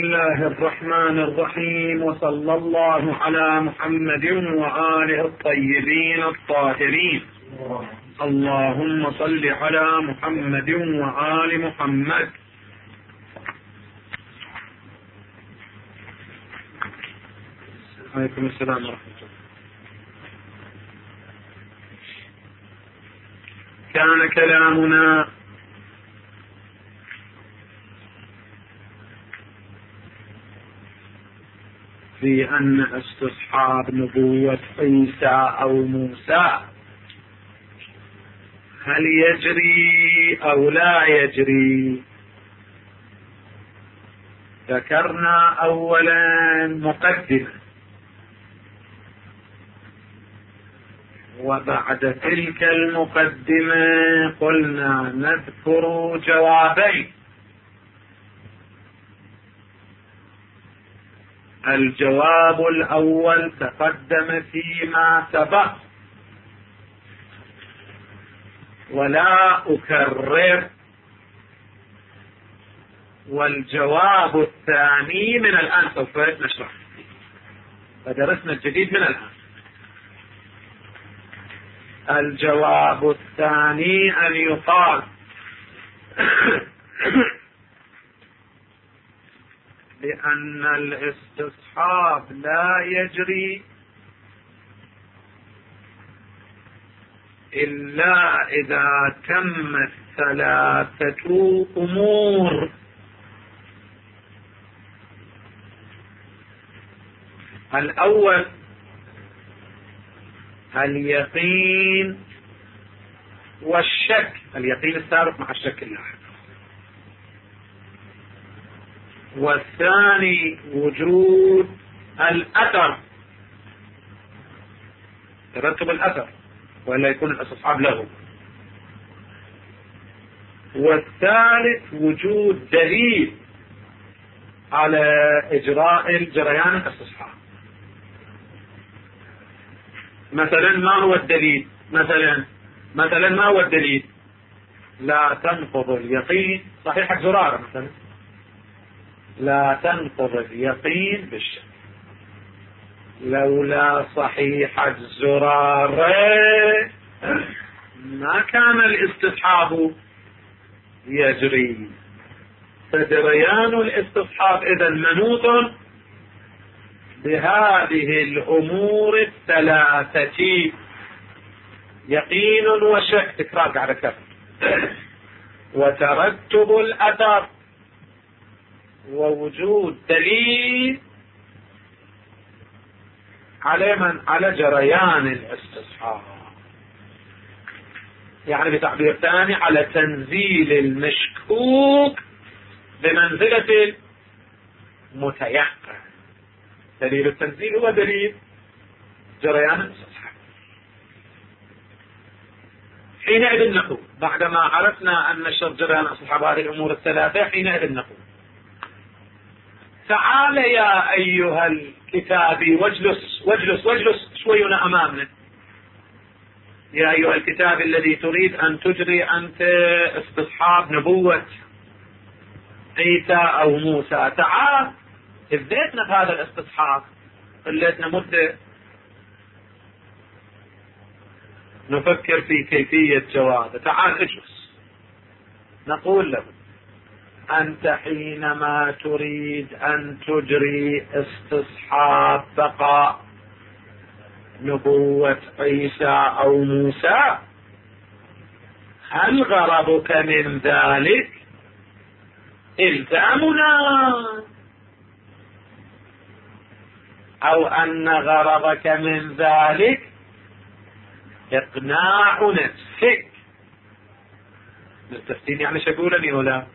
الله الرحمن الرحيم، وصلى الله على محمد وآله الطيبين الطاهرين. اللهم صل على محمد وآل محمد. عليكم السلام ورحمة الله. كان كلامنا في أن استصحاب نبوة عيسى أو موسى هل يجري أو لا يجري؟ ذكرنا أولا مقدمة، وبعد تلك المقدمة قلنا نذكر جوابين. الجواب الأول تقدم فيما سبق ولا أكرر، والجواب الثاني من الآن سوف نشرح، فدرسنا الجديد من الآن. الجواب الثاني أن يقال بأن الاستصحاب لا يجري إلا إذا تمت ثلاثة أمور. الأول اليقين والشك، اليقين السابق مع الشك اللاحق. والثاني وجود الأثر، ترتب الأثر ولا يكون الاستصحاب له. والثالث وجود دليل على إجراء الجريان الاستصحاب. مثلا ما هو الدليل؟ مثلا ما هو الدليل؟ لا تنقض اليقين، صحيحة زرارة مثلا، لا تنقض اليقين بالشك. لولا صحيحة زرارة ما كان الاستصحاب يجري. فجريان الاستصحاب إذا منوط بهذه الأمور الثلاثة: يقين وشك، تكرار على كف، وترتب الأثر، ووجود دليل على جريان الاستصحاب. يعني بتعبير ثاني على تنزيل المشكوك بمنزلة المتيقن. دليل التنزيل هو دليل جريان الاستصحاب. حينئذ نقول بعدما عرفنا أن شرط جريان الاستصحاب هذه الأمور الثلاثة، حينئذ نقول تعال يا أيها الكتابي واجلس شوينا أمامنا. يا أيها الكتاب الذي تريد أن تجري أنت استصحاب نبوة عيسى أو موسى، تعال ابدأتنا بهذا الاستصحاب، خليتنا مدة نفكر في كيفية جوابه. تعال اجلس. نقول له أنت حينما تريد أن تجري استصحاب بقاء نبوة عيسى أو موسى، هل غرضك من ذلك إلزامنا، أو أن غرضك من ذلك إقناع نفسك؟ مستفتين يعني شقولني ولا؟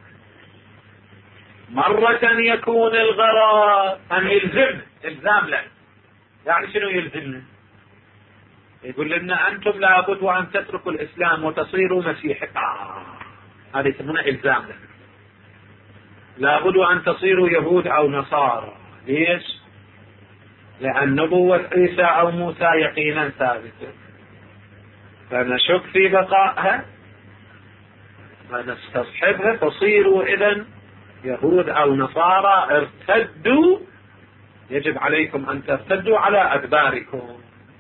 مرة يكون الغرض أن يلزمنا إلزام لنا. يعني شنو يلزمنا؟ يقول لنا أنتم لابد وأن تتركوا الإسلام وتصيروا مسيحيين. هذا يسمونه إلزام لنا. لابد أن تصيروا يهود أو نصارى. ليش؟ لأن نبوة عيسى أو موسى يقينا ثابتة، فنشك في بقائها فنستصحبها، تصيروا إذن يهود أو نصارى ارتدوا، يجب عليكم أن ترتدوا على أدباركم.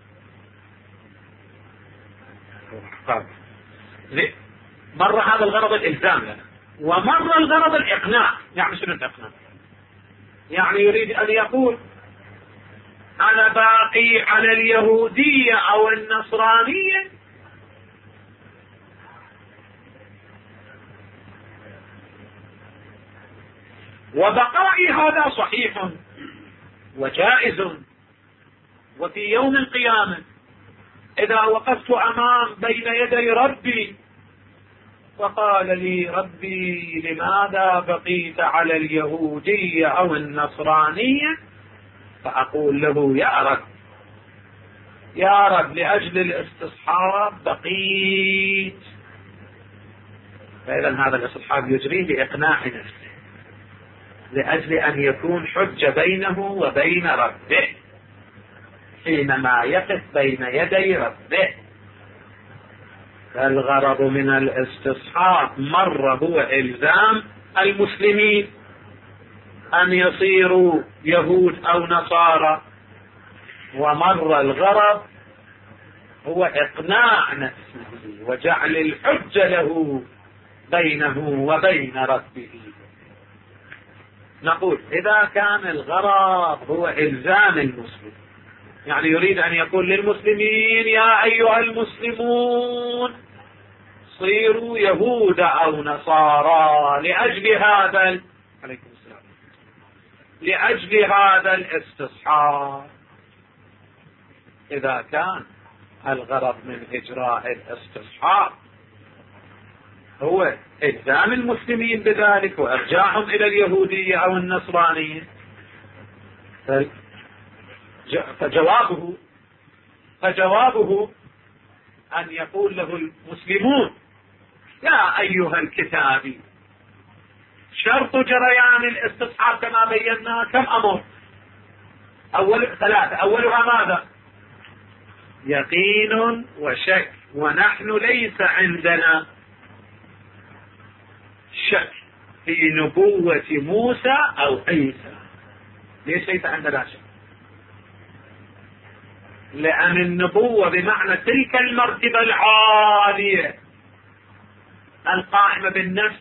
مرة هذا الغرض الإلزام لنا، ومرة الغرض الإقناع. يعني شنو الإقناع؟ يعني يريد أن يقول أنا باقي على اليهودية أو النصرانية وبقائي هذا صحيح وجائز، وفي يوم القيامة إذا وقفت أمام بين يدي ربي وقال لي ربي لماذا بقيت على اليهودية أو النصرانية، فأقول له يا رب لأجل الاستصحاب بقيت. فإذا هذا الاستصحاب يجري لإقناع نفسه، لأجل أن يكون حجة بينه وبين ربه حينما يقف بين يدي ربه. فالغرض من الاستصحاب مرة هو إلزام المسلمين أن يصيروا يهود أو نصارى، ومرة الغرض هو إقناع نفسه وجعل الحجة له بينه وبين ربه. نقول إذا كان الغرض هو إلزام المسلم، يعني يريد أن يقول للمسلمين يا أيها المسلمون صيروا يهود أو نصارى لأجل هذا الاستصحاب. إذا كان الغرض من إجراء الاستصحاب هو إلزام المسلمين بذلك وإرجاعهم إلى اليهودية أو النصرانية، فجوابه أن يقول له المسلمون يا أيها الكتابي شرط جريان الاستصحاب كما بينا كم أمر؟ ثلاثة. أولها ماذا؟ يقين وشك، ونحن ليس عندنا شك في نبوة موسى أو عيسى. ليش ليس عندنا شك؟ لأن النبوة بمعنى تلك المرتبة العالية القائمة بالنفس،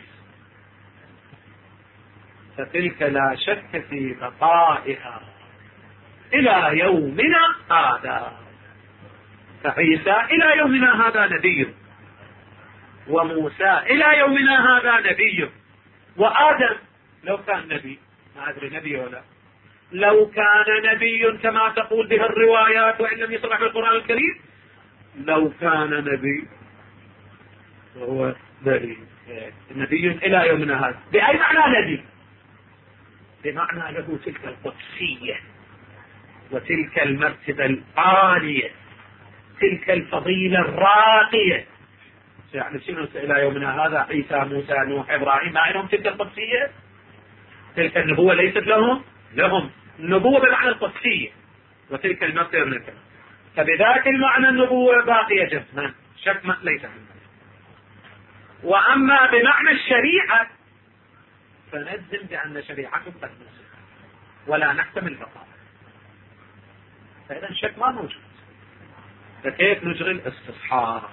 فتلك لا شك في بقائها إلى يومنا هذا. فعيسى إلى يومنا هذا نبي، وموسى إلى يومنا هذا نبي، وآدم لو كان نبي، ما أدري نبي ولا، لو كان نبي كما تقول به الروايات وإن لم يصرح بالقرآن الكريم، لو كان نبي وهو نبي إلى يومنا هذا. بأي معنى نبي؟ بمعنى له تلك القدسية وتلك المرتبة العالية، تلك الفضيلة الراقية. يعني شنو إلى يومنا هذا عيسى موسى نوح إبراهيم ما لهم تلك القدسية؟ تلك النبوة ليست لهم النبوة بمعنى القدسية وتلك المرتبة من الكلام. فبذاك المعنى النبوة باقية جسما، شك ليس منها. وأما بمعنى الشريعة فنجزم بأن شريعته قد نسخت ولا نحتمل بقاء، فإذا الشك ما موجود. فكيف نجري الاستصحاب؟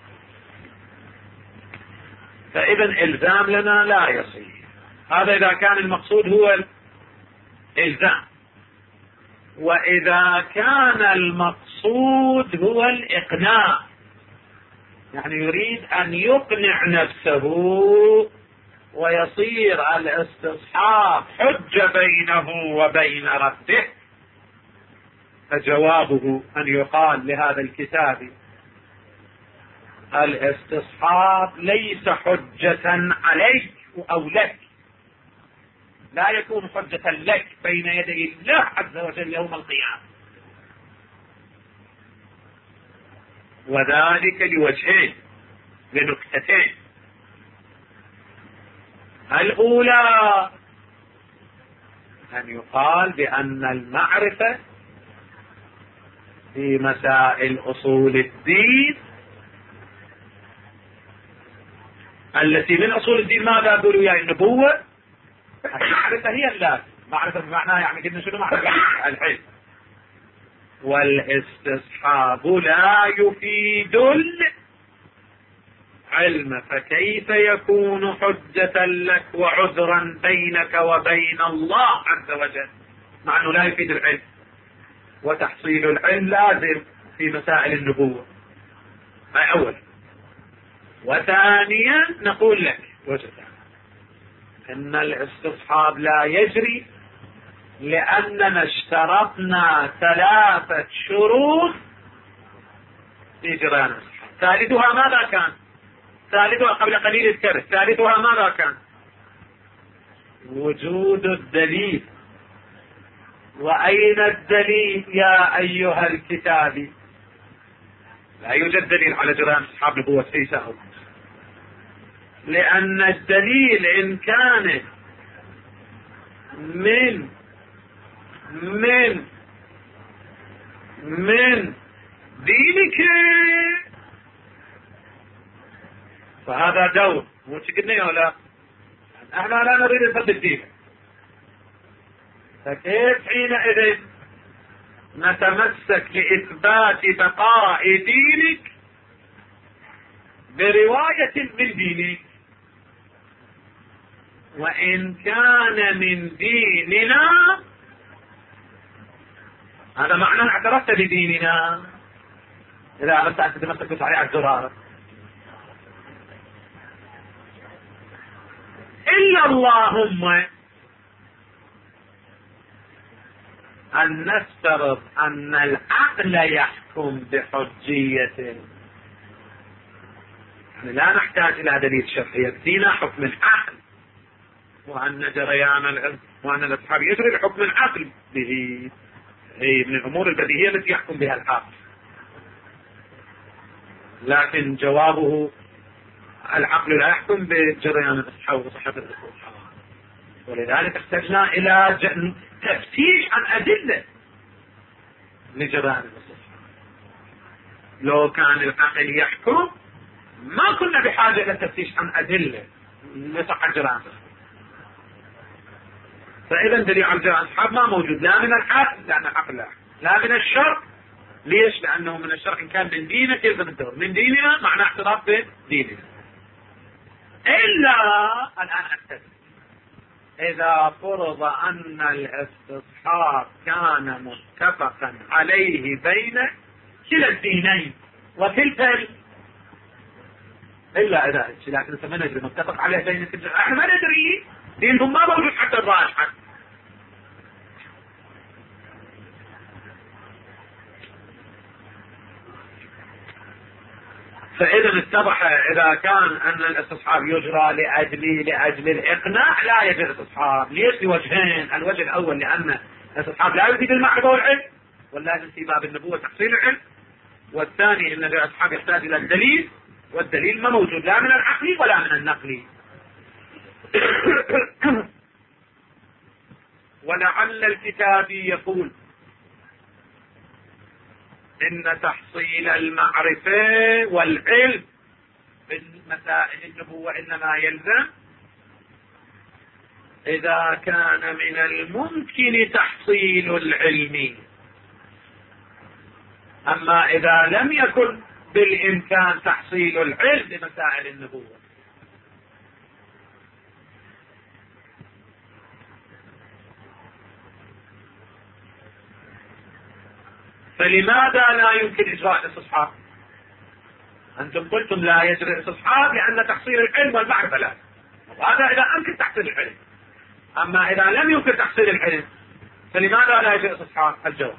فإذا إلزام لنا لا يصير. هذا إذا كان المقصود هو الإلزام. وإذا كان المقصود هو الإقناع، يعني يريد أن يقنع نفسه ويصير الاستصحاب حجة بينه وبين ربه، فجوابه أن يقال لهذا الكتاب الاستصحاب ليس حجة عليك أو لك، لا يكون حجة لك بين يدي الله عز وجل يوم القيامة، وذلك لوجهين، لنكتتين. الأولى أن يقال بأن المعرفة في مسائل أصول الدين التي من أصول الدين ماذا قالوا يا النبوة، المعرفة هي اللازم. معرفة بمعناها يعني قلنا شنو معنى العلم. والاستصحاب لا يفيد العلم، فكيف يكون حجة لك وعذرا بينك وبين الله عز وجل مع أنه لا يفيد العلم؟ وتحصيل العلم لازم في مسائل النبوة. هاي أول. وثانيا نقول لك وجه أن الاستصحاب لا يجري لأننا اشترطنا 3 شروط في جريان الاستصحاب. ثالثها ماذا كان؟ ثالثها قبل قليل الكرة، ثالثها ماذا كان؟ وجود الدليل. وأين الدليل يا أيها الكتابي؟ لا يوجد دليل على جريان أصحاب نبوة عيسى أو موسى، لأن الدليل إن كان من دينك فهذا دور. مو قلنا ولا احنا لا نريد نثبت دينك، فكيف حينئذ نتمسك لإثبات بقاء دينك برواية من دينك وإن كان من ديننا؟ هذا معنى اعترفت بديننا إذا أردت أن تتمسك بصحيح الزرار. إلا اللهم أن نفترض أن العقل يحكم بحجيته، يعني لا نحتاج إلى دليل شرعي، يكفينا حكم العقل، وأن جريان العلم وأن الأصحاب يجري لحكم العقل به، هي من الأمور البديهية التي يحكم بها العقل. لكن جوابه العقل لا يحكم بجريان الأصحاب وصحة الأصحاب، ولذلك احتجنا إلى تفتيش عن أدلة لجريان الأصحاب. لو كان العقل يحكم ما كنا بحاجة إلى التفتيش عن أدلة لصحة جريان الأصحاب. فإذا دليل على جريان الأصحاب ما موجود، لا من العقل لأن العقل لا من الشرع. ليش؟ لأنه من الشرع إن كان من دينك يلزم الدور، من ديننا معنى اعتراف بديننا. إلا الآن أكتب إذا فرض أن الاستصحاب كان متفقا عليه بين كلا الدينين وكلتا، إلا إذا لكن ما ندري متفق عليه بين كلا، احنا ما ندري دينهم ما موجود حتى الراجح. فإذا اتضح إذا كان أن الاستصحاب يجرى لأجل الإقناع لا يجري الاستصحاب. ليش؟ لوجهين. الوجه الأول لأن الاستصحاب لا يفيد المعرفة والعلم، واللازم في باب النبوة تحصيل العلم. والثاني أن الاستصحاب يحتاج إلى الدليل، والدليل ما موجود لا من العقل ولا من النقل. ولعل الكتابي يقول إن تحصيل المعرفة والعلم في مسائل النبوة إنما يلزم إذا كان من الممكن تحصيل العلم، أما إذا لم يكن بالإمكان تحصيل العلم بمسائل النبوة. فلماذا لا يمكن إجراء الاستصحاب؟ أنتم قلتم لا يجري الاستصحاب لأن تحصيل العلم والمعرفة لا، وهذا إذا أمكن تحصيل العلم. أما إذا لم يمكن تحصيل العلم فلماذا لا يجري الاستصحاب؟ الجواب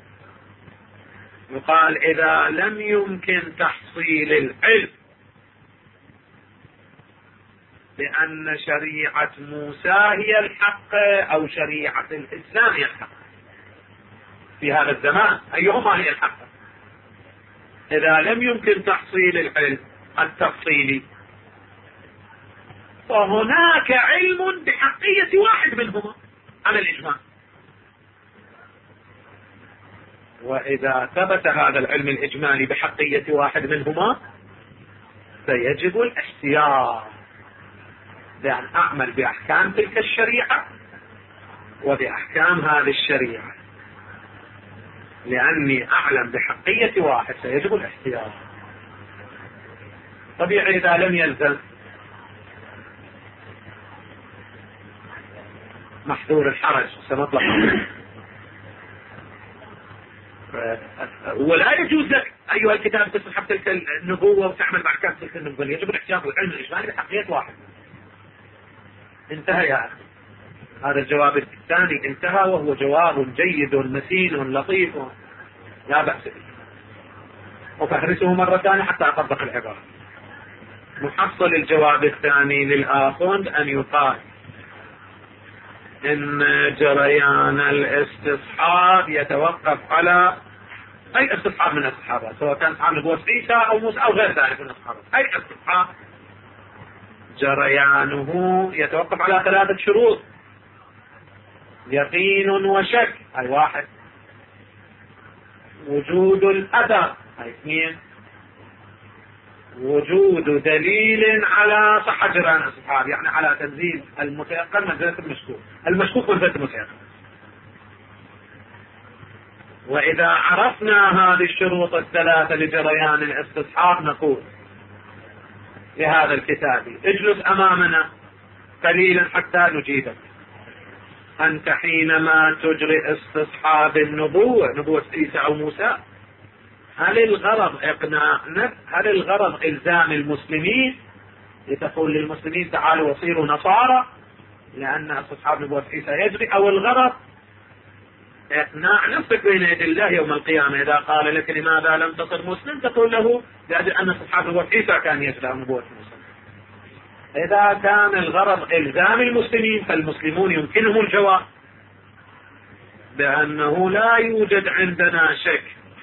يقال إذا لم يمكن تحصيل العلم لأن شريعة موسى هي الحق أو شريعة الإسلام هي الحق في هذا الزمان، أيهما هي الحق؟ إذا لم يمكن تحصيل العلم التفصيلي فهناك علم بحقية واحد منهما على الإجماع، وإذا ثبت هذا العلم الإجمالي بحقية واحد منهما فيجب الاحتياط بأن أعمل بأحكام تلك الشريعة وبأحكام هذه الشريعة، لأني أعلم بحقية واحد فيجب الاحتياط. طبيعي إذا لم يلزم محظور الحرج سنطلق. ولا يجوز لك أيها الكتاب تسحب تلك النبوة وتعمل بأحكام تلك النبوة، يجب الاحتياط والعلم الإجمالي بحقية واحد. انتهى يا أخي. هذا الجواب الثاني انتهى، وهو جواب جيد متين لطيف لا بأس به، وفهرسه مرة ثانية حتى أطبق العبارة. محصل الجواب الثاني للآخوند أن يقال إن جريان الاستصحاب يتوقف على أي استصحاب من الصحابة، سواء كان صحاب نبوة عيسى أو موسى أو غير ذلك من الصحابة. أي استصحاب جريانه يتوقف على 3 شروط: يقين وشك أي 1، وجود الأثر أي 2، وجود دليل على صحة جريان الاستصحاب، يعني على تنزيل المتيقن منزلة المشكوك، المشكوك منزلة المتيقن. وإذا عرفنا هذه الشروط ال3 لجريان الاستصحاب نقول لهذا الكتاب: اجلس أمامنا قليلا حتى نجيبك. أنت حينما تجري استصحاب النبوة، نبوة عيسى أو موسى، هل الغرض إقناعنا؟ هل الغرض إلزام المسلمين لتقول للمسلمين تعالوا وصيروا نصارى لأن استصحاب نبوة عيسى يجري، أو الغرض اقناع نفسك بين يدي الله يوم القيامة؟ إذا قال لك لماذا لم تصر مسلم تقول له لأجل أن استصحاب نبوة عيسى كان يجري نبوة موسى. إذا كان الغرض إلزام المسلمين فالمسلمون يمكنهم الجواب بأنه لا يوجد عندنا شك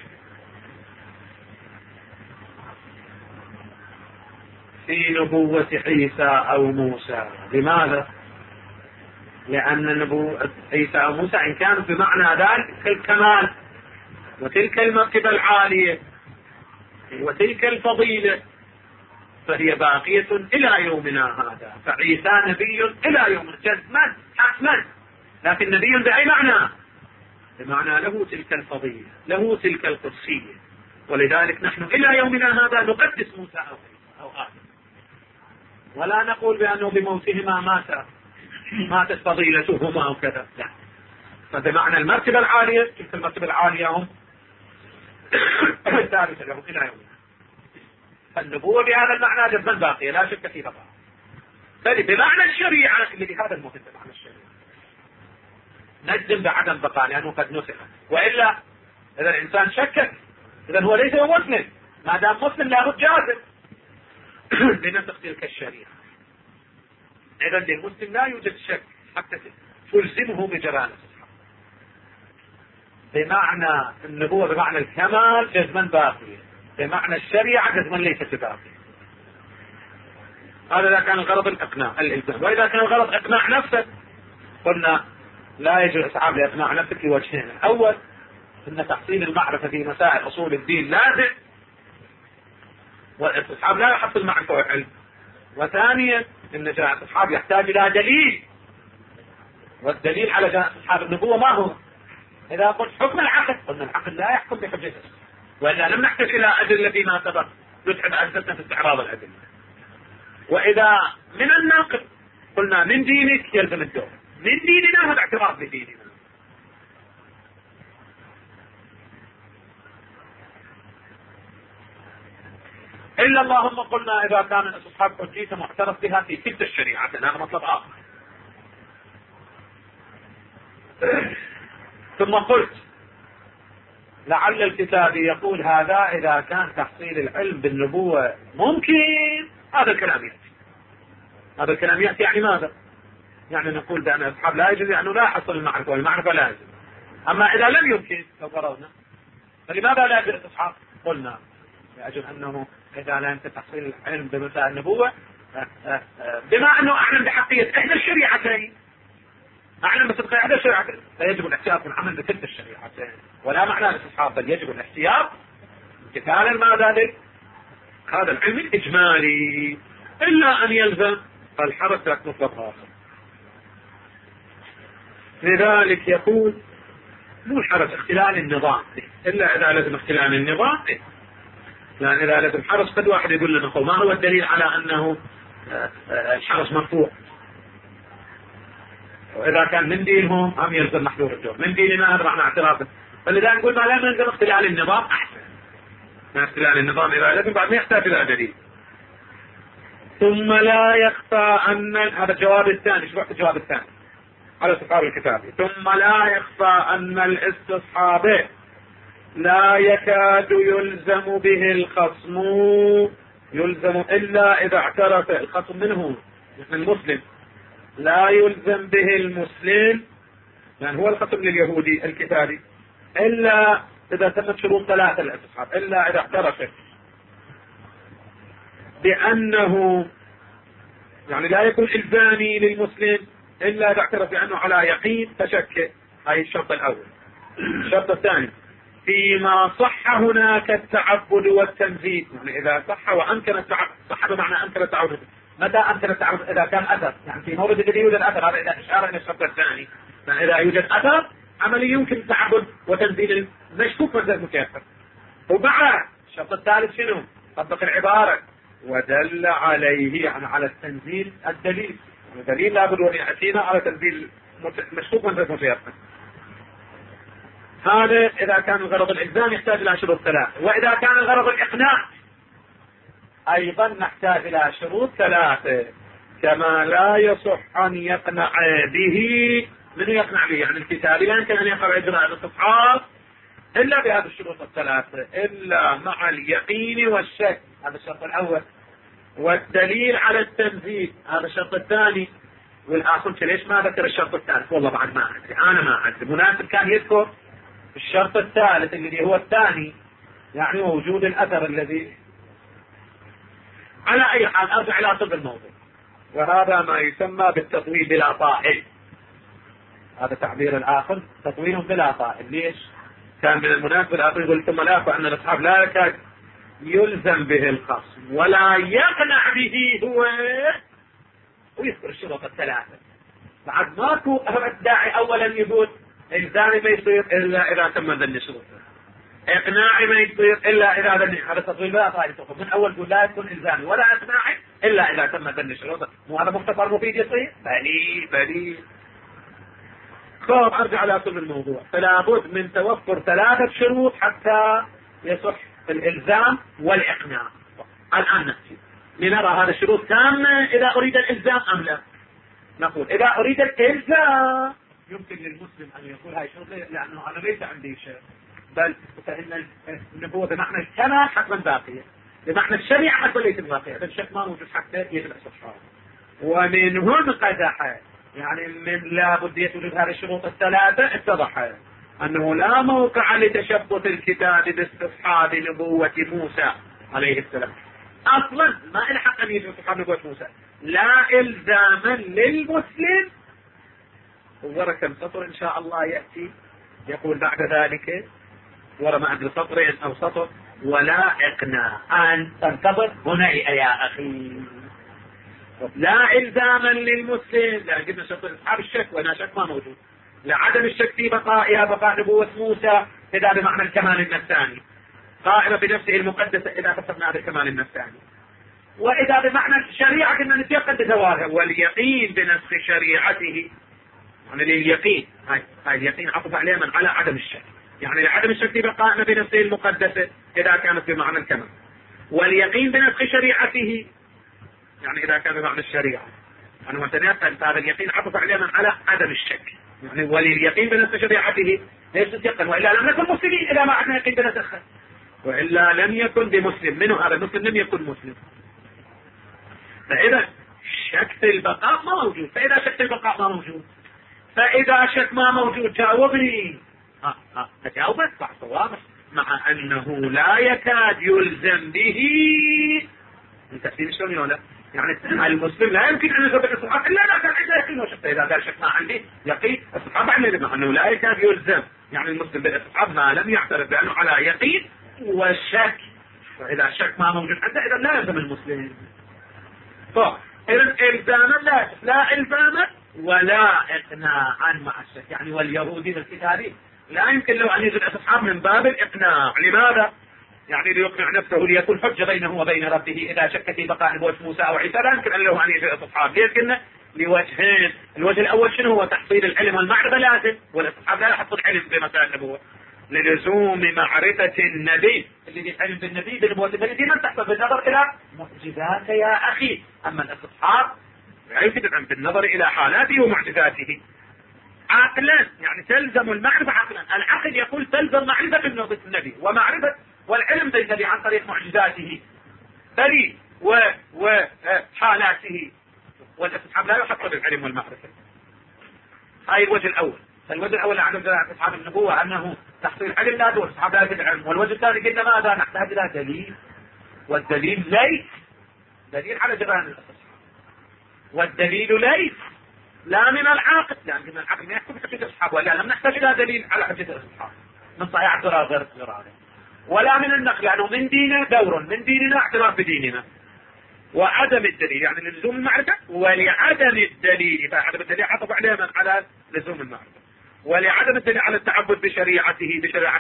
في نبوة عيسى أو موسى. لماذا؟ لأن نبوة عيسى أو موسى إن كانت بمعنى ذلك الكمال وتلك المرتبة العالية وتلك الفضيلة فهي باقية إلى يومنا هذا. فعيسى نبي إلى يوم جزما حتما، لكن نبي بأي معنى؟ بمعنى له تلك الفضيلة، له تلك القدسية، ولذلك نحن إلى يومنا هذا نقدس موسى أو آدم، ولا نقول بأنه بموتهما ماتت فضيلتهما وكذا، لا. فبمعنى المرتبة العالية، تلك المرتبة العالية هم ثابتة لهم إلى يومنا. فالنبوة بهذا المعنى جزما باقية لا شك في بقاء. بمعنى الشريعة اللي بهذا المهم، بمعنى الشريعة نجزم بعدم بقاء لأنه قد نسخ، وإلا إذا الإنسان شكك إذا هو ليس مسلم، ما دام مسلم لابد جازم بنسخ تلك الشريعة. إذا للمسلم لا يوجد شك حتى تلزمه بجرانة. بمعنى النبوة بمعنى الكمال جزما باقية، بمعنى الشريعة جزما ليست باقية. هذا إذا كان الغرض الإقناع الإلزام. وإذا كان الغرض إقناع نفسك قلنا لا يجوز إسعاف لإقناع نفسك لوجهين: الأول أن تحصيل المعرفة في مسائل أصول الدين لازم، والاستصحاب لا يحصل معرفة والعلم. وثانيا أن جاء الاستصحاب يحتاج إلى دليل، والدليل على جاء استصحاب النبوة ما هو؟ إذا قلت حكم العقل قلنا العقل لا يحكم بحجته، وإلا لم نحتاج إلى أدلة فيما سبق يتعب أجلتنا في استعراض الأدلة. وإذا من الناقل قلنا من دينك يلزم الدور، من ديننا هذا اعتراف بديننا. إلا اللهم قلنا إذا كان الاستصحاب حجية معترف بها في كلتا الشريعة، هذا مطلب آخر. ثم قلت لعل الكتاب يقول هذا إذا كان تحصيل العلم بالنبوة ممكن. هذا الكلام يأتي، هذا الكلام يأتي يعني ماذا؟ يعني نقول بأن الاستصحاب لا يجوز، يعني لا يحصل المعرفة، والمعرفة لازم. أما إذا لم يمكن لو فرضنا فلماذا لا يجوز الاستصحاب؟ قلنا لأجل أنه إذا لا يمكن تحصيل العلم بمسائل النبوة بما أنه أعلم بحقية إحدى الشريعتين، أعلم بصدق إحدى الشريعتين، فيجب الاحتياط من عمل بكلتا الشريعتين. ولا معنى الاستصحاب بل يجب الاحتياط امتثالا ما ذلك هذا العلم الإجمالي، إلا أن يلزم فالحرج لك مطلب آخر. لذلك يقول مو حرص اختلال النظام إلا إذا لازم اختلال النظام، لأن إذا لازم حرص قد واحد يقول لنا ما هو الدليل على أنه الحرص مرفوع؟ وإذا كان من دينهم هم يلزم محذور الجور، من ديننا هذا معنى اعترافه. فلذا نقول ما لا نلزم اختلال النظام أحسن، ما اختلال النظام إذا لازم بعد ما يحتاج إلى دليل. ثم لا يخفى أن هذا الجواب الثاني. شو الجواب الثاني على استصحاب الكتابي؟ ثم لا يخفى أن الاستصحاب لا يكاد يلزم به الخصم، يلزم إلا إذا اعترف الخصم منه مثل المسلم، لا يلزم به المسلم يعني هو الخصم لليهودي الكتابي إلا إذا تمت شروط ثلاثة الاستصحاب، إلا إذا اعترف بأنه يعني لا يكون إلزامي للمسلم إلا إذا اعترف بأنه على يقين فشك. هاي الشرط الأول. الشرط الثاني فيما صح هناك التعبد والتنزيل، يعني إذا صح وأمكن التعبد، صح بمعنى أمكن التعبد. متى أمكن التعبد؟ إذا كان أثر، يعني في مورد الذي يوجد أثر، هذا إذا إشارة إلى الشرط الثاني. يعني إذا يوجد أثر عملي يمكن التعبد وتنزيل المشكوك والزاد متيسر. وبعد الشرط الثالث شنو؟ طبق العبارة ودل عليه يعني على التنزيل الدليل، الدليل لابد أن يأتينا على تنزيل مشكوك والزاد متيسر. هذا إذا كان الغرض الإلزام يحتاج إلى شروط ثلاث. وإذا كان الغرض الإقناع أيضا نحتاج إلى شروط ثلاثة. كما لا يصح أن يقنع به، من يقنع به يعني الكتابي لا يمكن أن يقع إجراء الاستصحاب إلا بهذه الشروط الثلاثة، إلا مع اليقين والشك، هذا الشرط الأول، والدليل على التنزيل، هذا الشرط الثاني. والآخر ليش ما ذكر الشرط الثالث؟ والله بعد ما أدري، أنا ما أدري. مناسب كان يذكر الشرط الثالث الذي هو الثاني، يعني وجود الأثر الذي. على أي حال أرجع إلى أصل الموضوع، وهذا ما يسمى بالتطويل بلا طائل. هذا تعبير الآخر، تطويل بلا طائل. ليش؟ كان من المناسب الآخر يقول ثم لا يخفى أن الأصحاب لا يكاد يلزم به الخصم ولا يقنع به هو، ويذكر الشروط الثلاثة. بعد ماكو الداعي أولا يقول إلزامي ما يصير إلا إذا تم ذن الشروط، إقناعي ما يصير إلا إذا ذن. هذا تطويل بلا طائل. من أول يقول لا يكون إلزامي ولا إقناعي إلا إذا تم ذن الشروط. مو هذا مختصر مفيد يصير؟ بلي. خب أرجع على أصل الموضوع. فلا بد من توفر ثلاثة شروط حتى يصح الإلزام والإقناع. الآن نحكي لنرى هذا الشروط تامة إذا أريد الإلزام أم لا. نقول إذا أريد الإلزام يمكن للمسلم أن يقول هاي شروط لأنه أنا ليس عندي شيء، بل فإن النبوة بمعنى الكمال حتما باقية، بمعنى الشريعة حتما ليست باقية، الشك ما موجود حتى يجب الاستصحاب. ومن هنا قدح يعني من لا بد توجد هذه الشروط الثلاثة. اتضح أنه لا موقع لتشبث الكتاب باستصحاب نبوة موسى عليه السلام. أصلا ما الحق أن يجب استصحاب نبوة موسى، لا إلزاما للمسلم. ورا كم سطر إن شاء الله يأتي يقول بعد ذلك، ورا ما أدري سطرين أو سطر، ولا إقناع. أن تنتظر هنا يا أخي. لا إلزاما للمسلم، لا جبنا شرط أصحاب الشك وأنا شك ما موجود. لعدم الشك في بقائها، بقاء نبوة موسى إذا بمعنى الكمال النفساني، قائمة بنفسه المقدسة إذا قصدنا هذا الكمال النفساني. وإذا بمعنى الشريعة كنا نتيقن بزوالها، واليقين بنسخ شريعته. يعني اليقين هاي اليقين عطف عليه من على عدم الشك، يعني لعدم الشك في بقائنا بنفسه المقدسة إذا كانت بمعنى الكمال. واليقين بنسخ شريعته يعني إذا كان بمعنى الشريعة. أنا متناقض، هذا اليقين عطف عليه من على عدم الشك، يعني ولليقين بنسخ شريعته ليس يقين، وإلا لم نكن مسلمين إذا ما عندنا يقين بنسخه، وإلا لم يكن بمسلم. منه هذا المسلم لم يكن مسلم. فإذا شك في البقاء ما موجود، فإذا شك في البقاء ما موجود، فإذا شك ما موجود جاوبني. أجاوبك صح صوابك، مع أنه لا يكاد يلزم به. انت تفهم شلون ولا؟ يعني المسلم لا يمكن أن يثبت الصحابة إلا إذا كان عنده يقين وشك. إذا قال شك ما عندي يقين، الصحابة عنده، مع أنه لا يكاد يلزم يعني المسلم بالصحابة ما لم يعترف بأنه على يقين وشك. فإذا شك ما موجود عنده إذا لا يلزم المسلم. طيب إذا إلزاما لا إلزاما ولا إقناعا مع الشك. يعني واليهودي بالكتابي لا يمكن له أن يجد الاستصحاب من باب الإقناع. لماذا؟ يعني ليقنع نفسه ليكون حجة بينه وبين ربه إذا شك في بقاء نبوة موسى أو عيسى لا يمكن له أن يجد الاستصحاب. ليش قلنا؟ لوجهين. الوجه الأول شنو هو؟ تحصيل العلم والمعرفة لازم، والاستصحاب لا يحصل علم بمسائل النبوة. للزوم معرفة النبي اللي بيعلم بالنبي بنبوة النبي دائما تحصل بالنظر إلى معجزاته يا أخي. أما الاستصحاب لا يمكن بالنظر إلى حالاته ومعجزاته عقلا. يعني تلزم المعرفة عقلا. العقل يقول تلزم معرفة النبي ومعرفة والعلم بالنبي عن طريق معجزاته دليل وحالاته. والاستصحاب لا يحصل العلم والمعرفة. هاي الوجه الأول. الوجه الأول عن استصحاب النبوة أنه تحصيل علم لا دور استصحاب لا العلم. والوجه الثاني قلنا ماذا؟ نحتاج إلى دليل، والدليل ليس دليل على جريان الاستصحاب، والدليل ليس لا من العاقل، لأن العقل ما يحكم بحجة الاستصحاب، ولا لم نحتاج إلى دليل على حجة الاستصحاب من صحيح اعتراض غير اعتراض، ولا من النقل لأنه من ديننا دور من ديننا اعتراف بديننا. وعدم الدليل يعني لزوم المعرفة، ولعدم الدليل فعدم الدليل عطف عليه من على لزوم المعرفة، ولعدم الدليل على التعبد بشريعته بشريعة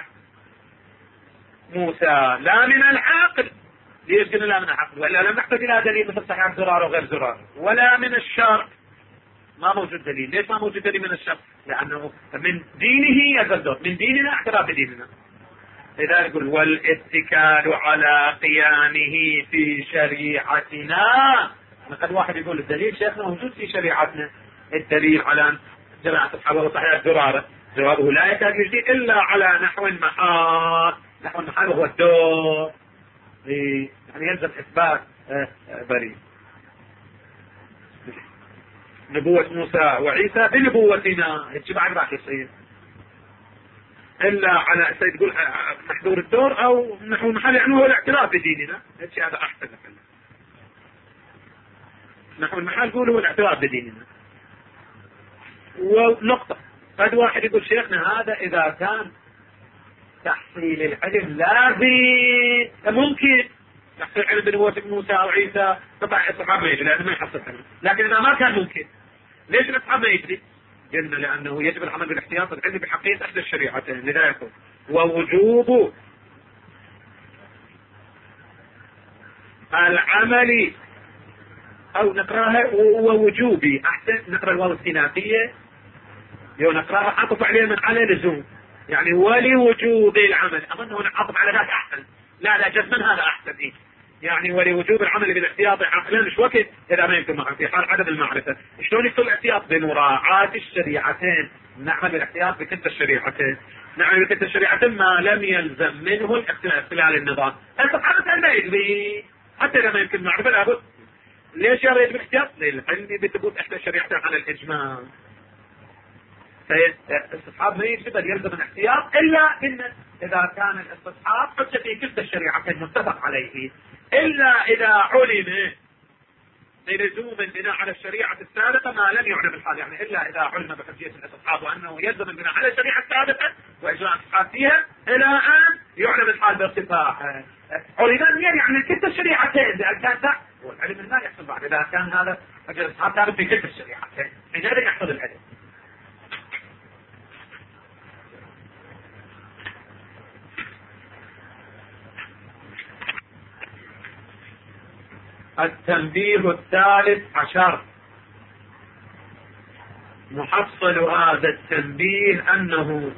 موسى لا من العقل. ليش قلنا لا من العقل؟ ولا لم نحتاج إلى دليل مثل صحيح زرار وغير زرار، ولا من الشرع ما موجود دليل. ليش ما موجود دليل من الشرع؟ لأنه من دينه يزدد من ديننا اعتراف بديننا. لذلك يقول والاتكال على قيامه في شريعتنا. مثلا واحد يقول الدليل شيخنا موجود في شريعتنا، الدليل على جماعة الصحابة وصحيح الزرارة جوابه لا يكاد يجدي إلا على نحو المحال. نحو المحال وهو الدور، يعني يلزم إثبات بريء نبوة موسى وعيسى بنبوتنا. يجب عن راح يصير إلا على تقول محذور الدور أو نحو المحل، يعني هو الاعتراف بديننا. هذا أحسن لك. نحو المحل يقول هو الاعتراف بديننا. ونقطة. قد واحد يقول شيخنا هذا إذا كان تحصيل العلم لازم ممكن تحصيل العلم بنبوة موسى أو عيسى قطع الصحابة ما يجري لأنه ما يحصل علم. لكن إذا ما كان ممكن ليش الأصحاب ما يجري؟ قلنا لأنه يجب العمل بالاحتياط العلمي بحقيقة إحدى الشريعتين. لذلك ووجوب العمل أو نقراها ووجوبي أحسن نقرأ الواو الثلاثية نقراها عطف عليه من على لزوم، يعني ولوجوب العمل. أظن هنا عطف على ذاك أحسن. لا جزما هذا أحسن. يعني ولوجوب العمل بالاحتياط عقلا مش وقت إذا ما يمكن في حال عدم المعرفة. شلون يكون الاحتياط؟ بمراعاة الشريعتين. نعمل بالاحتياط بكلتا الشريعتين. نعمل بكلتا الشريعتين ما لم يلزم منه اختلال النظام. الصحابة ما يجري حتى إذا ما يمكن معرفة لابد. ليش يا ريت بالاحتياط؟ للعلم بثبوت إحدى الشريعتين على الإجماع. فالاستصحاب ما يجب أن يلزم الاحتياط إلا إن إذا كان الاستصحاب حجة في كلتا الشريعتين متفق عليه، إلا إذا علم بلزوم البناء على الشريعة السابقة ما لم يعلم الحال. يعني إلا إذا علم بحجية الاستصحاب وأنه يلزم البناء على الشريعة السابقة وإجراء الاستصحاب فيها إلى أن يعلم الحال بارتفاعها. علما يعني كلتا الشريعتين لأن كان تحت والعلم ما يحصل بعد. إذا كان هذا الاستصحاب ثابت في كلتا الشريعتين حينئذ يحصل العلم. التنبيه الثالث عشر. محصل هذا التنبيه أنه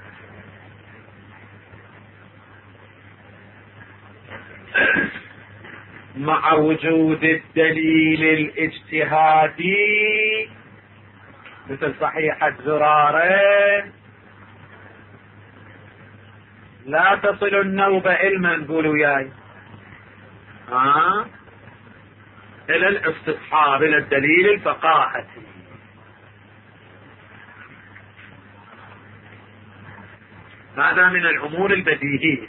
مع وجود الدليل الاجتهادي مثل صحيحة زرارين لا تصل النوبة علما قولوا ياي إلى الاستصحاب إلى الدليل الفقاهة. هذا من الأمور البديهية.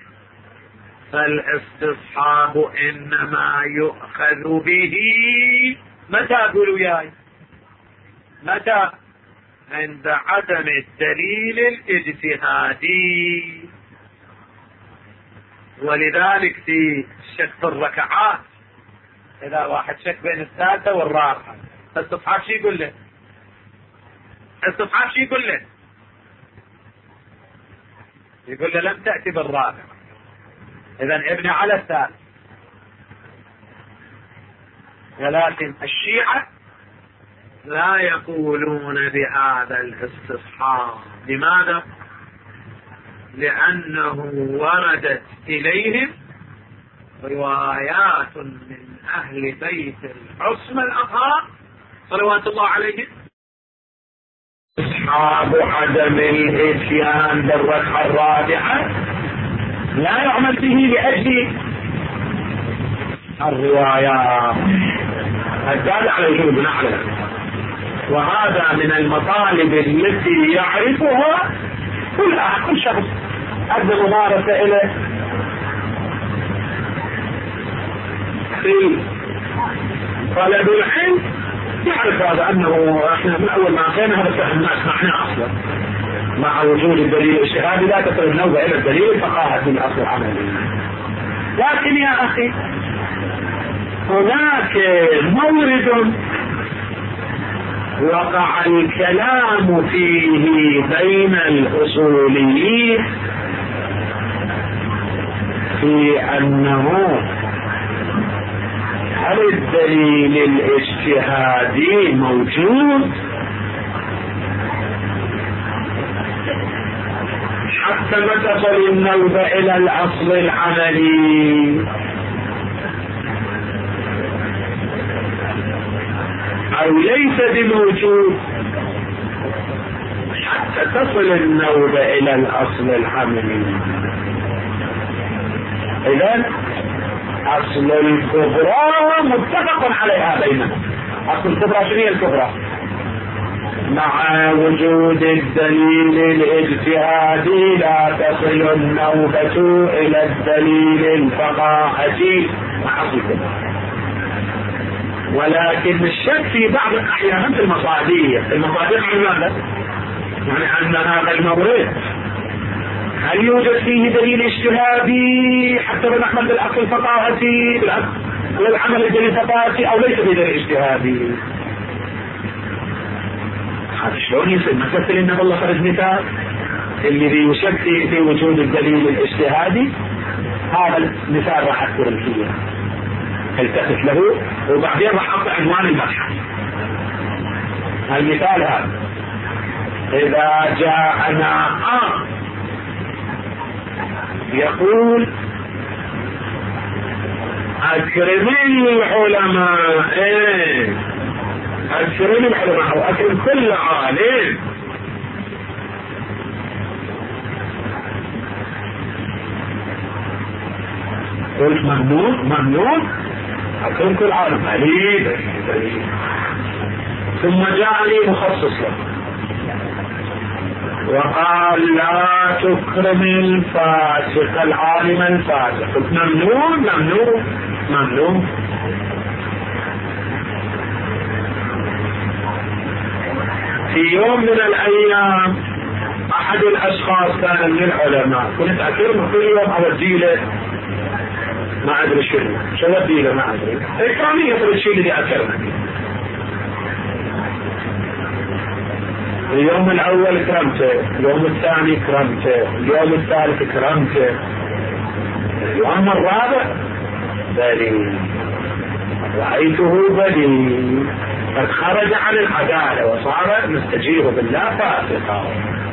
فالاستصحاب إنما يؤخذ به متى قولوا ياي؟ متى؟ عند عدم الدليل الاجتهادي. ولذلك في شك الركعات إذا واحد شك بين الثالثة والرابعة فالاستصحاب شو يقول له؟ استصحاب شي يقول له؟ يقول له لم تأتي بالرابع، إذا ابني على الثالث. ولكن الشيعة لا يقولون بهذا الاستصحاب. لماذا؟ لأنه وردت إليهم روايات من أهل بيت العصمة الأطهار صلوات الله عليهم استصحاب عدم الاتيان بالركعة الرابعة لا يعمل به لأجل الروايات الدالة على وجوب نحله. وهذا من المطالب التي يعرفها كل شخص أدى ممارسة إليه في طلب العلم، يعرف هذا أنه احنا من أول ما أخينا هذا الناس احنا أصلا مع وجود الدليل الاجتهادي لا تصل النوبة إلى الدليل الفقاهة من أصل العمل. لكن يا أخي هناك مورد وقع الكلام فيه بين الأصوليين في أنه هل الدليل الاجتهادي موجود حتى ما تصل النوبة إلى الأصل العملي، أو ليس بموجود حتى تصل النوبة إلى الأصل العملي. إذن أصل الكبرى متفق عليها بينهم. أصل الكبرى شنو هي الكبرى؟ مع وجود الدليل الاجتهادي لا تصل النوبة إلى الدليل الفقاهي مع أصل الكبرى. ولكن الشك في بعض الأحيان في المصادر عن ماذا؟ يعني أن هذا المورد هل يوجد فيه دليل اجتهادي حتى بنحمل بالأصل الفقاهي والعمل الدليل الفقاهي أو ليس فيه دليل اجتهادي؟ هذا شلون يصير؟ مثل إن الله فرض مثال اللي بيشك في وجود الدليل الاجتهادي، هذا المثال راح أذكر فيه التفت له وبعدين راح احط عنوان المبحث. المثال هذا: اذا جاءنا يقول اكرم العلماء، اكرم العلماء او اكرم كل عالم، قلت ممنوع أكرم كل عالم عليم. ثم جاءني مخصص له وقال لا تكرم الفاسق العالم الفاسق، قلت ممنوع. في يوم من الأيام أحد الأشخاص كان من العلماء، كنت أكرمه كل يوم أودي له ما أدري شو ودي له، ما أدري إكرامية في الشيء اللي أكرمه. اليوم الأول كرمته، اليوم الثاني كرمته، اليوم الثالث كرمته، اليوم الرابع بلي رأيته بلي قد خرج عن العدالة وصار مستجير بالله فاسقا.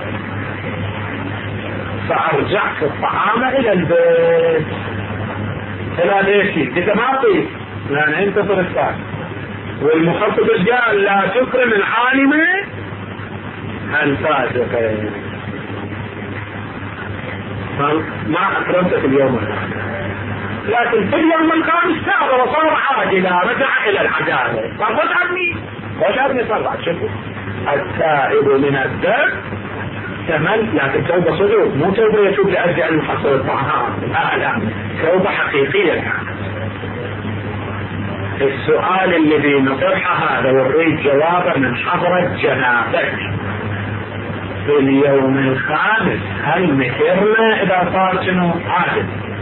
فأرجعت الطعام إلى البيت، إلى بيتي بتماطي لأن أنت صرت. والمخطط قال لا تكرم العالم الفاسق، فما أكرمتك اليوم الثاني، لكن في اليوم الخامس تاب وصار عاجلا، رجع إلى العدالة. فرد عني صرعت. شوفوا التائب من الذنب كمل، لكن توبة صدق، مو توبة يتوب لأجل أن يحصل الطعام، لا توبة حقيقية كانت. السؤال الذي نطرحه هذا ونريد جوابا من حضرة جنابك: في اليوم الخامس هل مكرنا إذا صار شنو عادل؟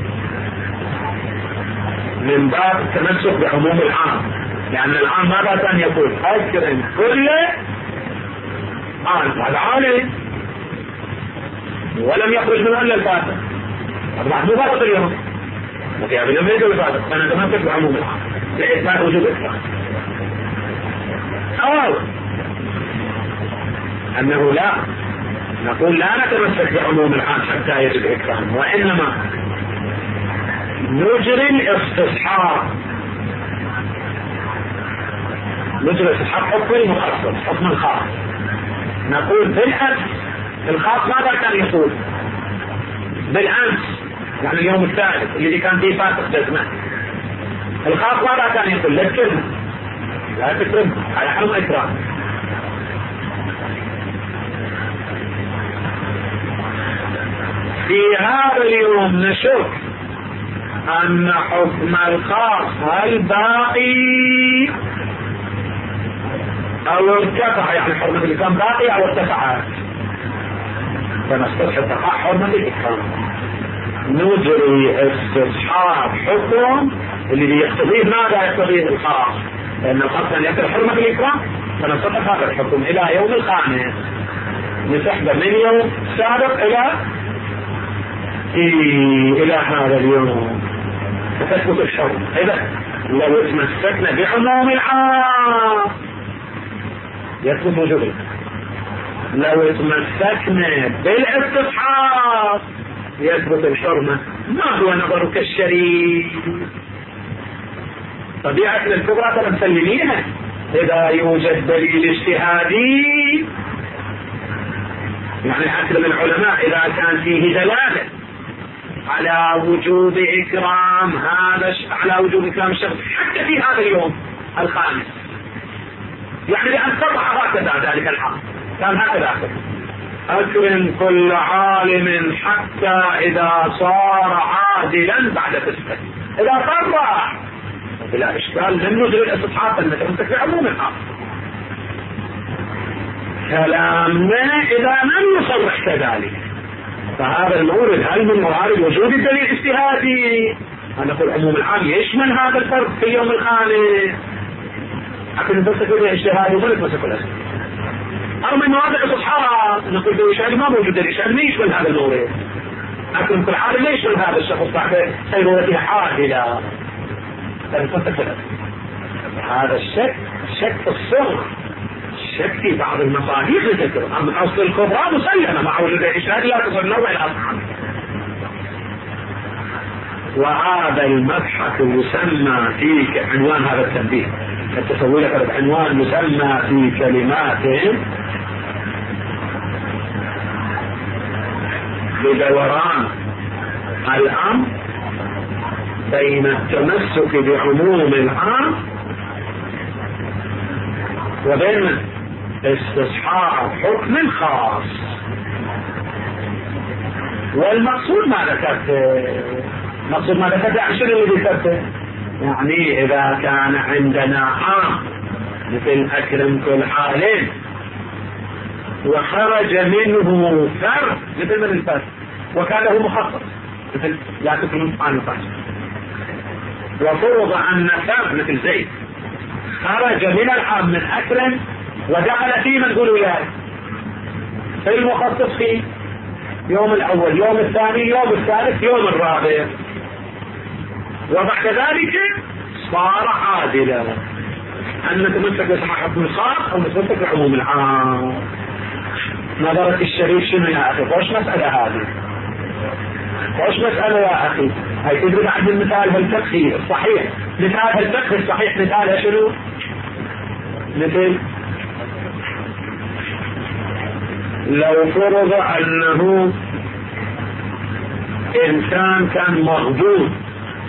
من باب التمسك بعموم العام، لأن العام مرة يقول أكرم كل هذا عالم ولم يخرج منه الا الفاتح، هذا بعد مو فاتح اليوم، وفي هذا اليوم يجب الفاتح، فانا تمسك بعموم العام لاثبات وجود اكرام. او انه لا نقول لا نتمسك بعموم العام حتى يجب اكرام، وانما نجري الاستصحاب، نجري الاستصحاب حكم المخصص، حكم الخاص. نقول بالامس الخاص ماذا كان يقول؟ بالامس يعني اليوم الثالث الذي كان فيه فاتح جزمه، الخاص ماذا كان يقول؟ لا تكرم، لا تكرم، على حرم اكرام. في هذا اليوم نشك ان حكم الخاص هل باقي او ارتفع، يعني حرمة الإكرام باقي او ارتفعت، فنستطيع ارتفاع حرمة الإكرام. نجري استصحاب حكم اللي يقتضيه ماذا يقتضيه الخاص، لان الخاص كان يقتضي حرمة الإكرام، فنستطيع هذا الحكم الى يوم الخامس، نسحبه من يوم سابق الى هذا اليوم، فتثبت الشرط. اذا لو تمسكنا بعموم العام يثبت وجوده، لو تمسكنا بالاستصحاب يثبت الحرمة. ما هو نظرك الشريف؟ طبيعة الكبرى ترى مسلمينها، اذا يوجد دليل اجتهادي يعني حتى من العلماء اذا كان فيه دلالة على وجوب اكرام هذا على وجوب اكرام الشخص حتى في هذا اليوم الخامس، يعني لان طبع هكذا ذلك الحق كان هكذا اكرم كل عالم حتى اذا صار عادلا بعد فسقه، اذا طبع بلا اشكال لم نجري الاستصحاب ان نتمسك بعموم الحق. كلامنا اذا لم يصرح كذلك فهذا المورد هل من موارد وجود الدليل الاجتهادي؟ أنا نقول عموم العام يشمل هذا الفرق في اليوم الخامس، لكن نتمسك بالاجتهاد ولا نتمسك بالاسم. أو من موارد الاستصحاب نقول بالاجتهاد ما موجود دليل اجتهادي ما يشمل هذا المورد، لكن كل حال لا يشمل هذا الشخص بعد سيرورته حادلة، فنتمسك بالاسم. هذا الشك في الصغر، الشك في بعض المصادر ذكر، أما أصل الكبرى مسلمة مع وجود الإشهاد لا تصنع الأصحاب. وهذا المبحث يسمى في عنوان هذا التنبيه التسوي لك العنوان يسمى في كلمات بدوران الأمر بين التمسك بعموم العام وبين استصحاب حكم خاص. والمقصود ما ذكرت، مقصود ما ذكرت يعني شنو اللي ذكرته؟ يعني اذا كان عندنا عام مثل اكرم كل عالم وخرج منه فرد مثل من الفرد وكان له مخصص مثل لا تكرم عن الفرد، وفرض ان فرد مثل زيد خرج من العام من اكرم ودخل في من قول وياه في المخصص فيه يوم الاول يوم الثاني يوم الثالث يوم الرابع، وبعد ذلك صار عادلا. ان نتمسك بصحة حكم الخاص او نتمسك بعموم العام. نظرة الشريف شنو يا اخي؟ وش مسألة هذه؟ وش مسألة يا اخي؟ هاي تدري عن المثال الفقهي الصحيح، مثال الفقهي الصحيح مثالها شنو؟ مثل لو فرض انه انسان كان مغبون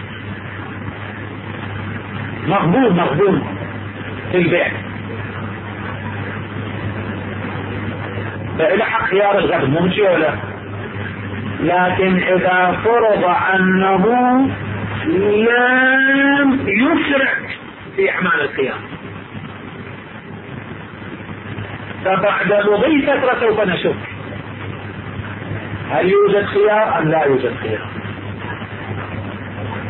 في البيع، فإلى حق خيار الغبن ممشي ولا؟ لكن اذا فرض انه لم يسرع في اعمال الخيار فبعد مضي فترة سوف نشك هل يوجد خيار ام لا يوجد خيار.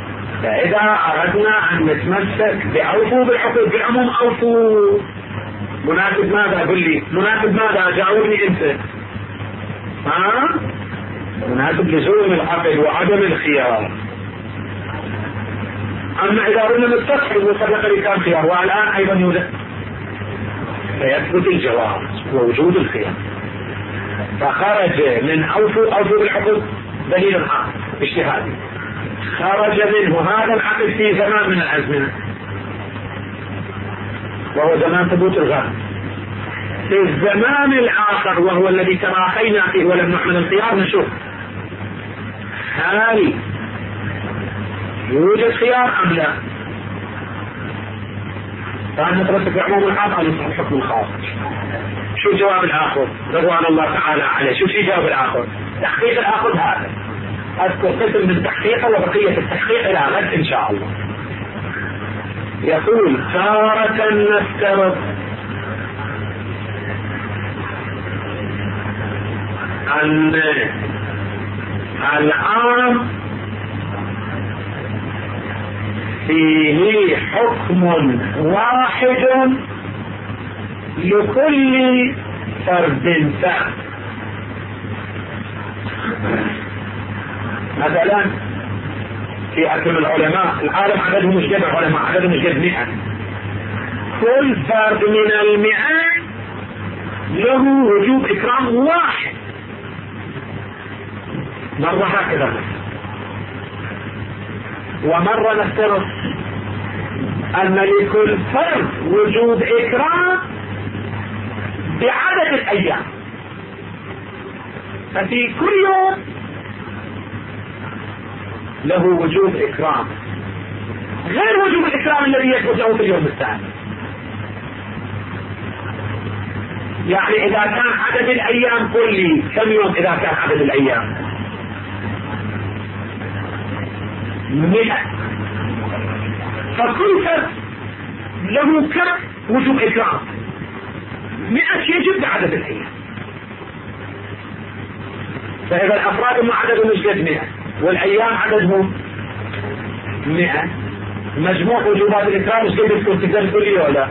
فاذا اردنا ان نتمسك باوفوا بالحقوق بالعموم اوفوا، مناسب ماذا؟ قل لي مناسب ماذا؟ جاوبني انت. مناسب لزوم العقل وعدم الخيار. اما اذا قلنا مستقبل وسبق لي كان خيار والان ايضا يوجد، فيثبت الجواز ووجود الخيار. فخرج من اوفوا بالعقد دليل عقل اجتهادي، خرج منه هذا العقد في زمان من الازمنه وهو زمان ثبوت الغرب. في الزمان الاخر وهو الذي تراخينا فيه ولم نعمل الخيار نشوف هل يوجد خيار ام لا. فأنا نترسك عموم العام أو نصح الحكم الخاص. شو جواب الآخر رضوان الله تعالى عليه؟ شو جواب الآخر؟ تحقيق الآخر هذا أذكر قسم من تحقيقه وبقية التحقيق إلى غد إن شاء الله. يقول تارة نفترض أن العام فيه حكم واحد لكل فرد فرد. مثلا في حكم العلماء العالم عددهم مش قد علماء، عددهم مش قد 100، كل فرد من 100 له وجوب إكرام واحد. مرة هكذا، ومرة نفترض أن لكل فرد وجوب إكرام بعدد الأيام، ففي كل يوم له وجوب إكرام غير وجوب الإكرام الذي يثبت له في اليوم الثاني. يعني إذا كان عدد الأيام قل لي كم يوم؟ إذا كان عدد الأيام 100، فكل فرد له كم وجوب إكرام؟ 100 يجب بعدد الأيام. فإذا الأفراد هم عددهم مش قد 100 والأيام عددهم 100، مجموع وجوبات الإكرام مش قد تكون تقدر تقول لي ولا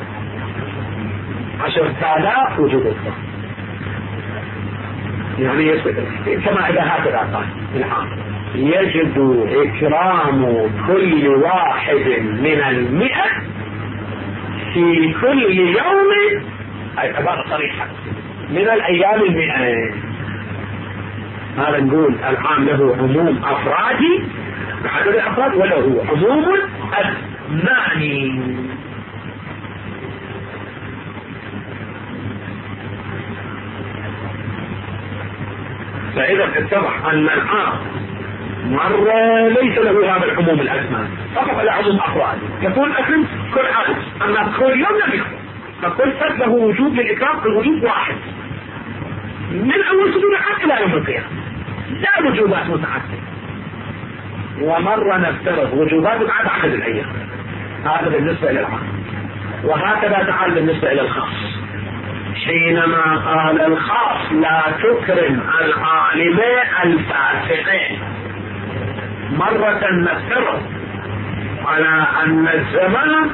10,000 وجوب إكرام. يعني كما إذا هكذا قال العام يجب إكرام كل واحد من 100 في كل يوم، أي عبارة صريحة، من الأيام 100. هذا نقول العام له عموم أفرادي بعدد الأفراد وله عموم أزماني. فإذا اتضح أن العام مرة ليس له هذا العموم الأزمان، فقط له عموم أفراد، يكون أكرم كل عدد، أما كل يوم لم يكرم، فكل فرد له وجوب للإكرام، كل وجوب واحد من أول سنون العام إلى يوم القيامة، لا وجوبات متعددة. ومرة نفترض وجوبات بعد عدد الأيام، هذا بالنسبة إلى العام. وهكذا تعال بالنسبة إلى الخاص، حينما قال الخاص لا تكرم العالم الفاسقين، مرة نفترض على أن الزمان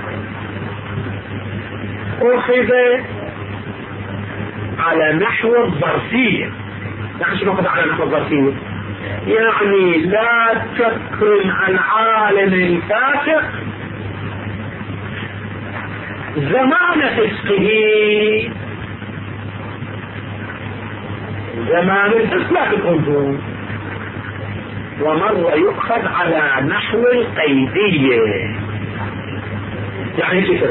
أخذ على نحو الظرفية. نحن شنو نأخذ على نحو الظرفية؟ يعني لا تكرم العالم الفاسق زمان فسقه، زمان الفسق لا تكرمه. ومرة يؤخذ على نحو القيدية، يعني كيف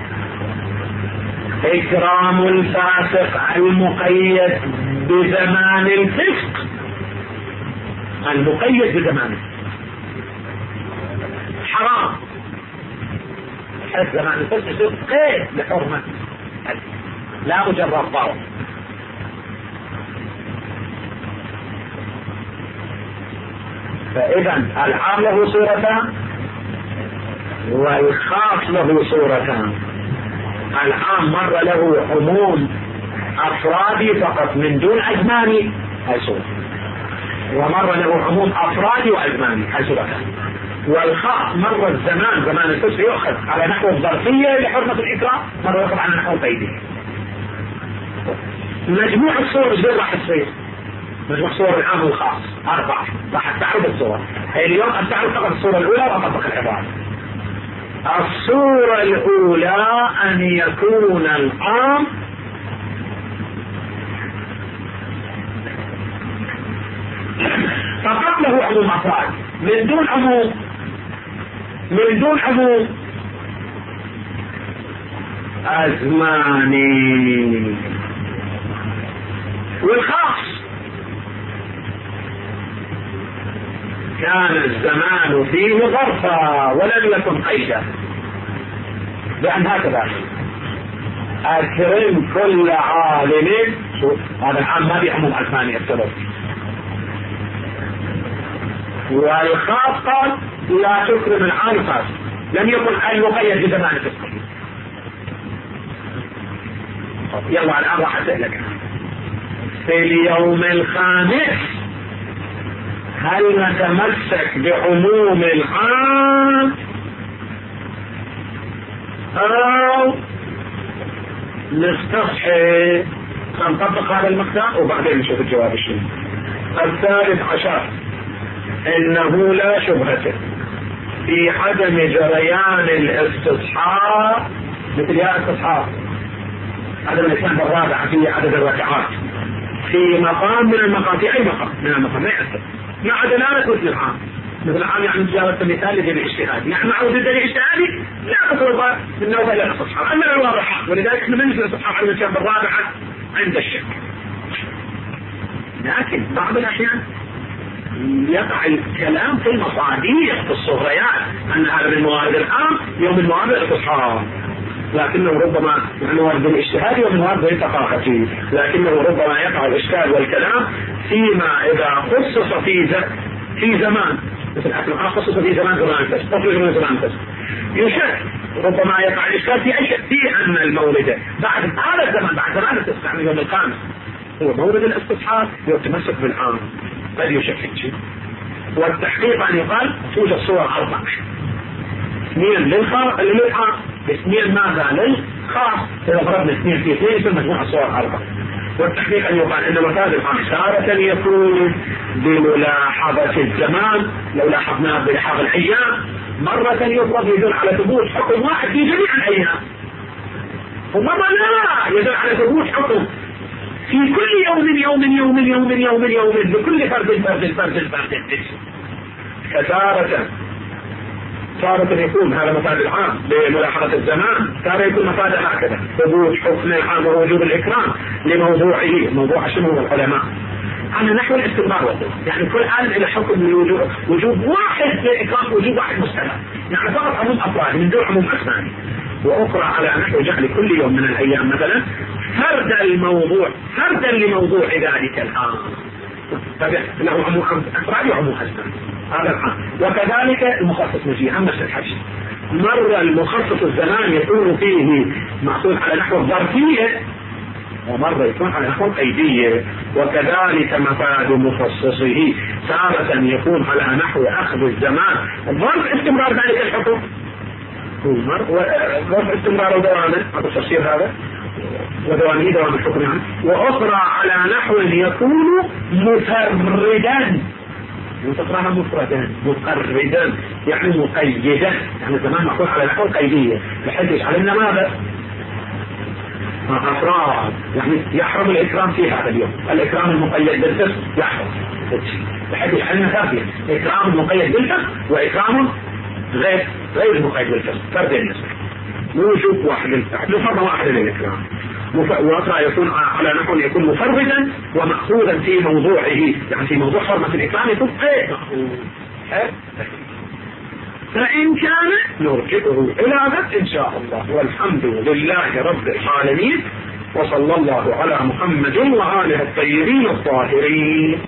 إكرام الفاسق المقيد بزمان الفسق، المقيد بزمانه حرام، زمان الفسق يصير قيد لحرمة لا مجرد ضرر. فإذا العام له صورتان والخاص له صورتان. العام مرة له عموم أفرادي فقط من دون أزماني، هاي صورة، ومرة له عموم أفرادي وأزماني، هاي صورتان. والخاص مرة الزمان زمان الفسق يؤخذ على نحو الظرفية لحرمة الإكرام، مرة يؤخذ على نحو القيدية. مجموع الصور ايش راح تصير؟ مجموع صور العام والخاص 4 راح تعرض الصور. اليوم أستعرض فقط الصورة الأولى وأطبق العبارة. الصورة الأولى أن يكون العام فقط له عموم أفراد من دون عموم أزماني. والخاص كان الزمان فيه ظرفا ولم يكن قيدا، لأن هكذا أكرم كل عالم. هذا العام ما بعموم أزماني السبب. والخاص قال لا تكرم العام خاص، لم يكن المقيد بزمان الفقه. يلا الآن راح أسألك في اليوم الخامس هل نتمسك بعموم العام أو نستصحي؟ سنطبق هذا المقدار وبعدين نشوف الجواب الشيء. 13 إنه لا شبهة في عدم جريان الاستصحاب مثل يا استصحاب عدم الإسلام بالرابع في عدد الركعات في مقام من المقام، في أي مقام من المقام لا يأثر مع دلالة مثل العام. مثل العام يعني جاوز المثال لدليل اجتهادي، نحن مع وجود دليل اجتهادي لا تطلب النوبة إلى الاستصحاب، أما الواضحات. ولذلك احنا بنجلس الاستصحاب على الإسلام بالرابعة عند الشك. لكن بعض الأحيان يقع الكلام في المصاديق في الصغريات أن هذا من موارد العام يوم الموارد الاستصحاب، لكنه ربما من موارد الاجتهاد ومن موارد الثقافة، لكنه ربما يقع الإشكال والكلام فيما إذا خصص في زمان مثل الأسماء خصص في زمان الفسق أخرج من زمان الفسق يشك. ربما يقع الإشكال في أي شيء في أن المولد بعد هذا الزمان بعد زمان الفسق يعني يوم الخامس هو مولد الاستصحاب يتمسك بالعام بل يشكك شيء. والتحقيق أن يقال توجد صور 4 2 للعام اثنين ماذا للخاص. إذا ضربنا 2 في 2 يصير مجموعة صور 4. والتحقيق أن يقال إن مفاد العام تارة يكون بملاحظة الزمان لو لاحظناه بلحاظ الأيام، مرة يفرض يدل على ثبوت حكم واحد في جميع الأيام، ومرة لا يدل على ثبوت حكم في كل يوم بكل فرد. تارة يكون هذا مفاد العام بملاحظة الزمان، تارة يكون مفاد هكذا ثبوت حكم العام ووجوب الإكرام لموضوعه. موضوع شنو العلماء على نحو الاستمرار والدوام، يعني كل عالم إلى حكم وجوب واحد لإكرام وجوب واحد مستمر، يعني فقط عموم أفراد من دون عموم أسماني. وأخرى على نحو جعل كل يوم من الأيام مثلا فردا لموضوع ذلك العام، له عموم أفراد وعموم أسماني هذا العام. وكذلك المخصص نجي عن نفس الحج، مرة المخصص الزمان يكون فيه محصول على نحو الظرفية ومرة يكون على نحو القيدية. وكذلك مفاد مخصصه تارة يكون على نحو أخذ الزمان ظرف استمرار ذلك الحكم ظرف استمرار ودوامه هذا التفسير هذا ودوامه دوام الحكم يعني. وأخرى على نحو يكون مفردا وتقرأها مفردا مقردا يعني مقيدا، يعني الزمان محصول على نحو القيدية بحيث علمنا ماذا أفراد، يعني يحرم الإكرام في هذا اليوم. الإكرام المقيد بالفسق يحرم بحيث علمنا ثابت إكرام المقيد بالفسق وإكرام غير المقيد بالفسق فرد النسبة وجوب واحد لفرض واحد للإكرام. وأخرى يكون على نحو يكون مفردا ومأخوذا في موضوعه، يعني في موضوع حرمة الإكرام يكون فإن كان نرجعه إلى ذلك إن شاء الله. والحمد لله رب العالمين، وصلى الله على محمد وآله الطيبين الطاهرين.